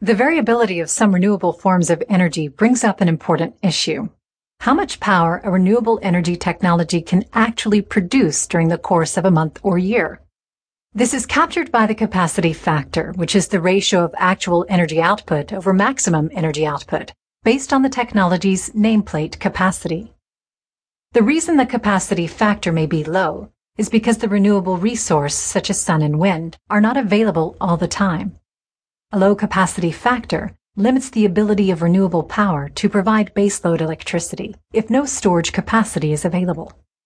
The variability of some renewable forms of energy brings up an important issue. How much power a renewable energy technology can actually produce during the course of a month or year? This is captured by the capacity factor, which is the ratio of actual energy output over maximum energy output, based on the technology's nameplate capacity. The reason the capacity factor may be low is because the renewable resource, such as sun and wind, are not available all the time. A low capacity factor limits the ability of renewable power to provide baseload electricity if no storage capacity is available.